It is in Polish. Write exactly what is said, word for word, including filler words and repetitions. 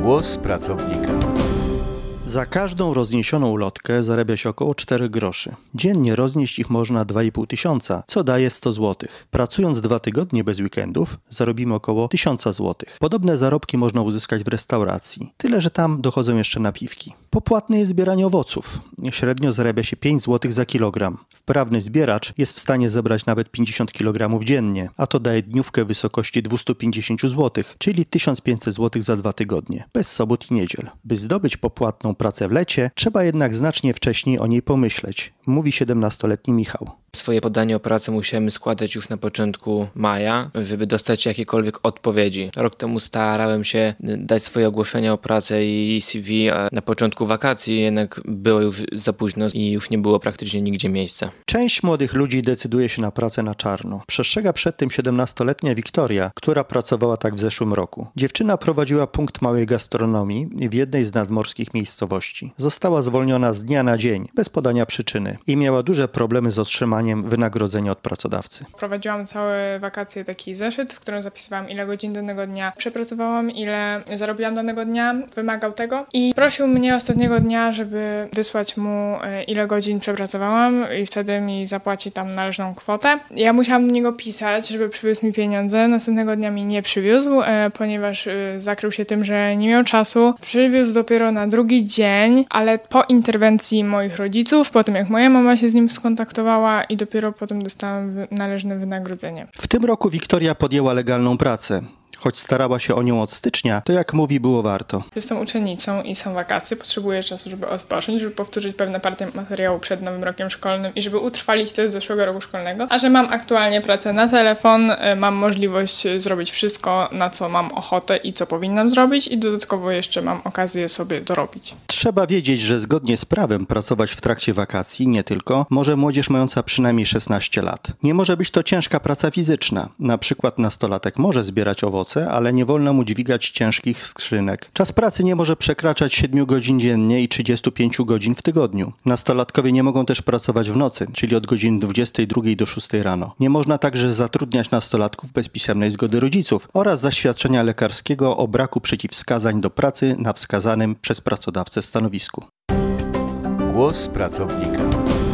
Głos pracownika. Za każdą rozniesioną ulotkę zarabia się około cztery groszy. Dziennie roznieść ich można dwa i pół tysiąca, co daje sto złotych. Pracując dwa tygodnie bez weekendów, zarobimy około tysiąc złotych. Podobne zarobki można uzyskać w restauracji, tyle że tam dochodzą jeszcze napiwki. Popłatne jest zbieranie owoców. Średnio zarabia się pięć złotych za kilogram. Wprawny zbieracz jest w stanie zebrać nawet pięćdziesiąt kilogramów dziennie, a to daje dniówkę w wysokości dwieście pięćdziesiąt złotych, czyli tysiąc pięćset złotych za dwa tygodnie, bez sobot i niedziel. By zdobyć popłatną pracę w lecie, trzeba jednak znacznie wcześniej o niej pomyśleć, mówi siedemnastoletni Michał. Swoje podanie o pracę musiałem składać już na początku maja, żeby dostać jakiekolwiek odpowiedzi. Rok temu starałem się dać swoje ogłoszenia o pracę i C V na początku wakacji, jednak było już za późno i już nie było praktycznie nigdzie miejsca. Część młodych ludzi decyduje się na pracę na czarno. Przestrzega przed tym siedemnastoletnia Wiktoria, która pracowała tak w zeszłym roku. Dziewczyna prowadziła punkt małej gastronomii w jednej z nadmorskich miejscowości. Została zwolniona z dnia na dzień, bez podania przyczyny i miała duże problemy z otrzymaniem wynagrodzenia od pracodawcy. Prowadziłam całe wakacje taki zeszyt, w którym zapisywałam, ile godzin danego dnia przepracowałam, ile zarobiłam danego dnia, wymagał tego i prosił mnie ostatniego dnia, żeby wysłać mu, ile godzin przepracowałam i wtedy mi zapłaci tam należną kwotę. Ja musiałam do niego pisać, żeby przywiózł mi pieniądze. Następnego dnia mi nie przywiózł, ponieważ zakrył się tym, że nie miał czasu. Przywiózł dopiero na drugi dzień, ale po interwencji moich rodziców, po tym jak moja mama się z nim skontaktowała i dopiero potem dostałam należne wynagrodzenie. W tym roku Wiktoria podjęła legalną pracę. Choć starała się o nią od stycznia, to jak mówi, było warto. Jestem uczennicą i są wakacje, potrzebuję czasu, żeby odpocząć, żeby powtórzyć pewne partie materiału przed nowym rokiem szkolnym i żeby utrwalić te z zeszłego roku szkolnego. A że mam aktualnie pracę na telefon, mam możliwość zrobić wszystko, na co mam ochotę i co powinnam zrobić i dodatkowo jeszcze mam okazję sobie dorobić. Trzeba wiedzieć, że zgodnie z prawem pracować w trakcie wakacji, nie tylko, może młodzież mająca przynajmniej szesnaście lat. Nie może być to ciężka praca fizyczna. Na przykład nastolatek może zbierać owoce, ale nie wolno mu dźwigać ciężkich skrzynek. Czas pracy nie może przekraczać siedmiu godzin dziennie i trzydziestu pięciu godzin w tygodniu. Nastolatkowie nie mogą też pracować w nocy, czyli od godziny dwudziestej drugiej do szóstej rano. Nie można także zatrudniać nastolatków bez pisemnej zgody rodziców oraz zaświadczenia lekarskiego o braku przeciwwskazań do pracy na wskazanym przez pracodawcę stanowisku. Głos pracownika.